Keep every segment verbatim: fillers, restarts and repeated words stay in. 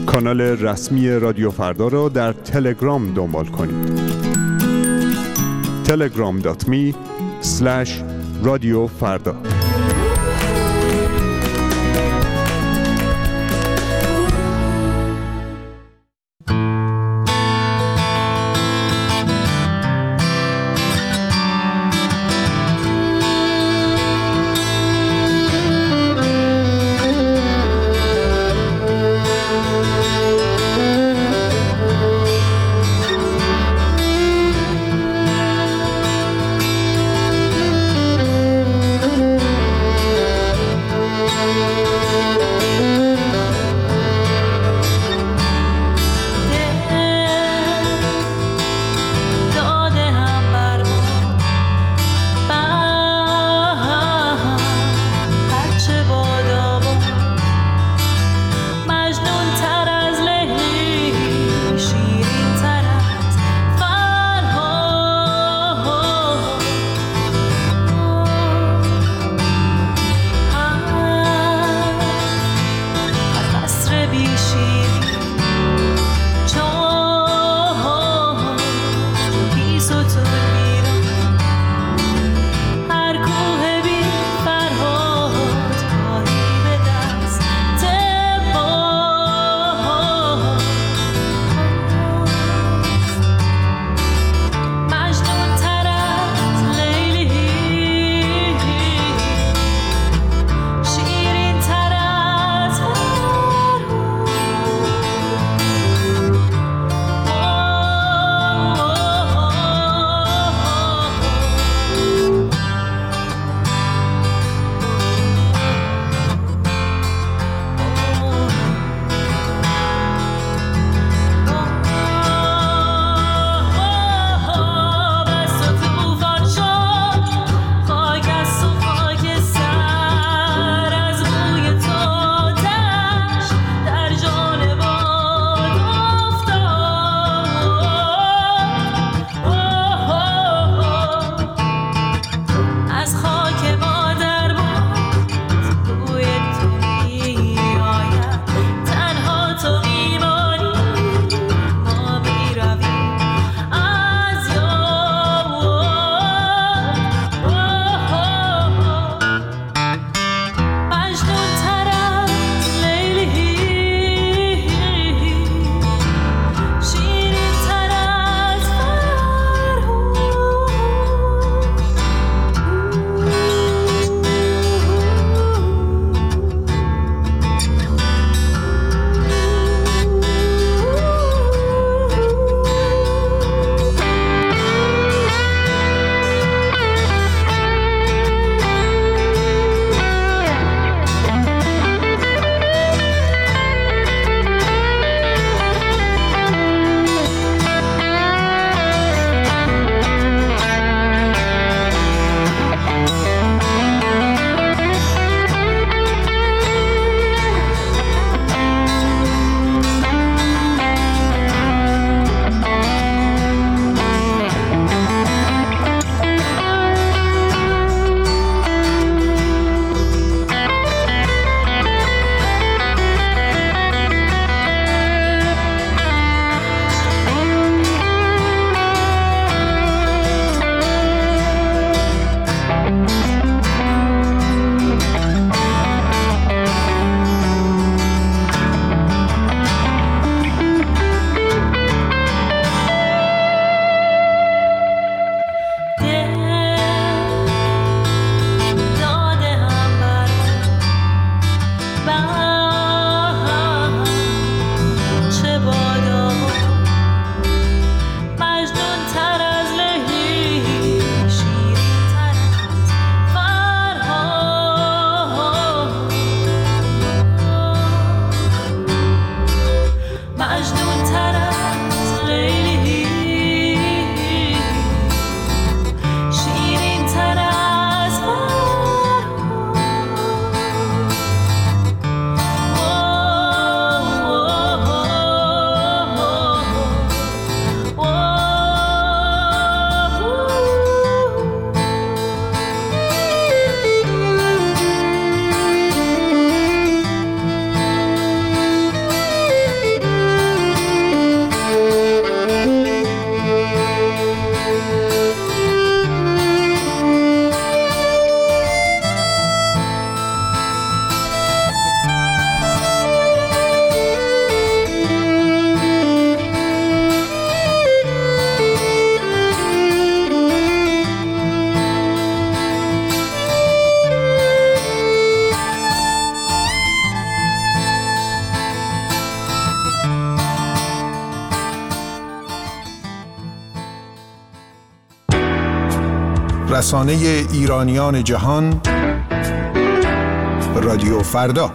کانال رسمی رادیو فردا را در تلگرام دنبال کنید. تلگرام دات می اسلش رادیو فردا. رسانه ایرانیان جهان، رادیو فردا.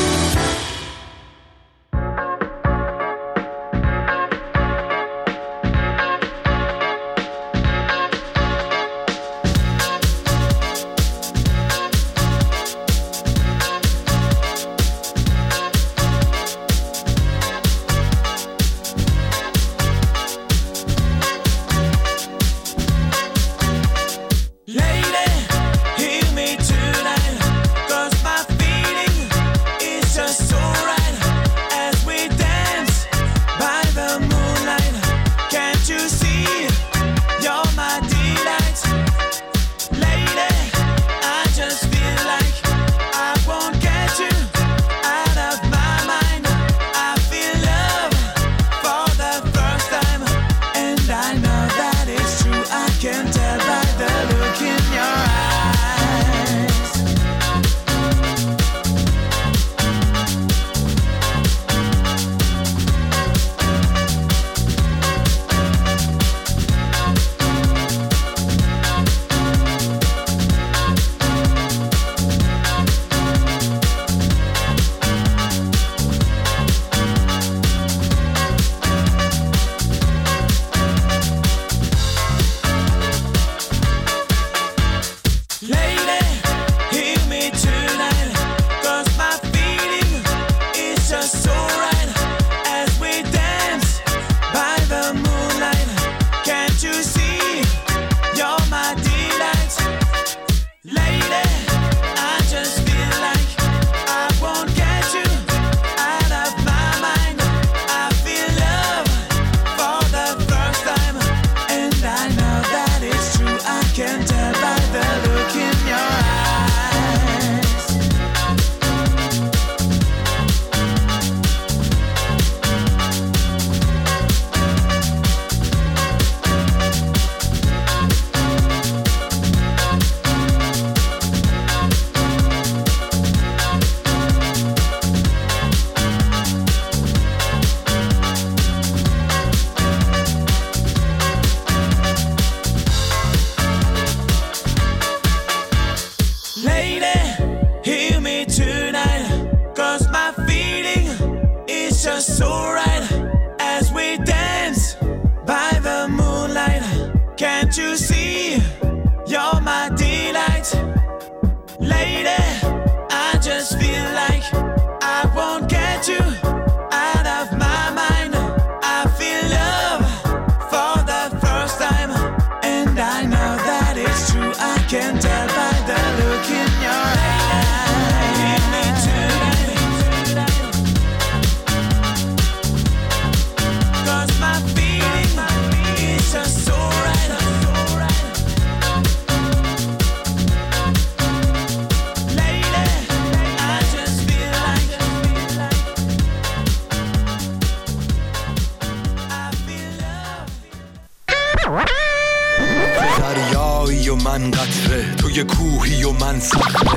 دریایی و من قطره، توی کوهی و من صخره.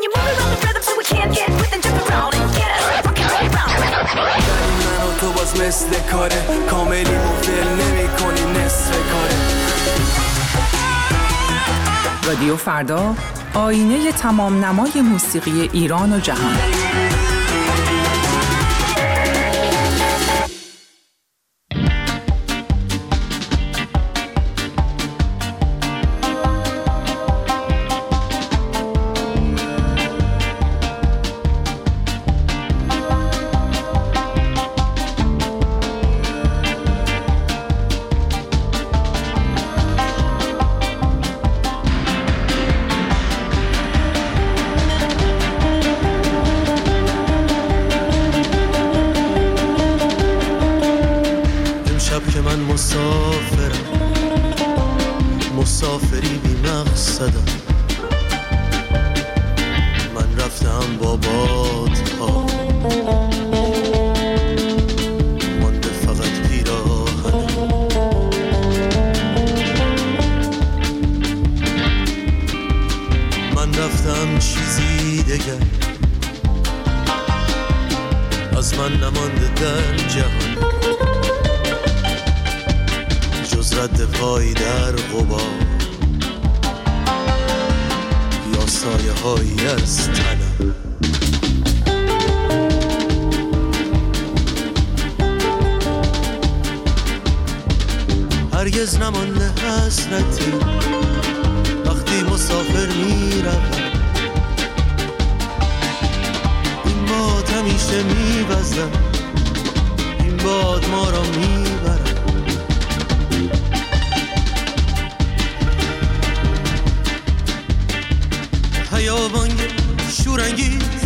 من و تو باز مثل کاره، کاملی مفل نمی کنی نصف کاره. رادیو فردا، آینه تمام نمای موسیقی ایران و جهان. مسافری بی مقصدم، من رفتم با بادها، مانده فقط پیراهنم. من رفتم چیزی دگر از من نمانده در جهان، جز رد پای در غبار. سایه هایی از تنم. هرگز نمانده حسرتی وقتی مسافر میروم. این باد همیشه میوزم، این باد ما را میبرم. خیابان شورانگیز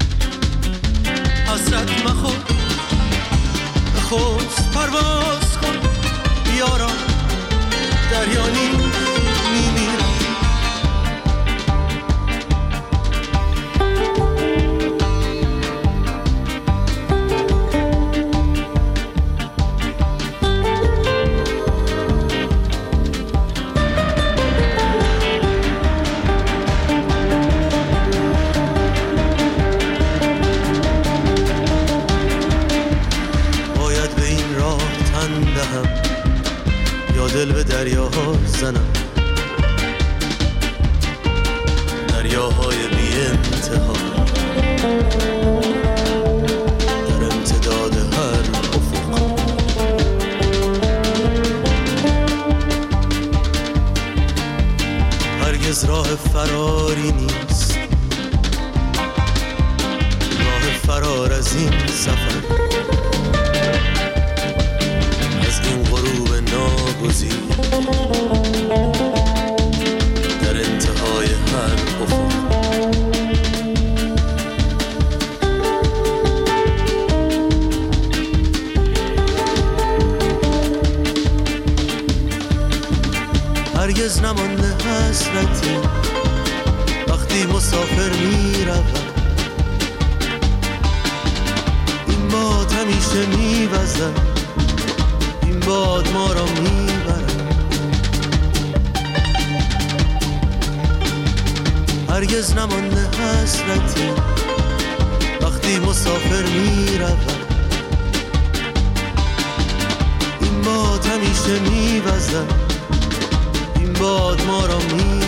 حسرت مخور، بخوز پرواز کن بیارم دریانی میمیرم. باید به این راه تن دهم یا دل به دریاها زنم، دریاهای بی انتها در امتداد هر افق. هرگز راه فراری نیست، راه فرار از این سفر، از این غروب ناگزیر در انتهای هر افق. هرگز نمانده حسرتی وقتی مسافر میروم. این باد همیشه میوزم، این باد ما را میبرم. هرگز نمانده حسرتی وقتی مسافر میروم. این باد همیشه میوزم، این باد ما را میبرم.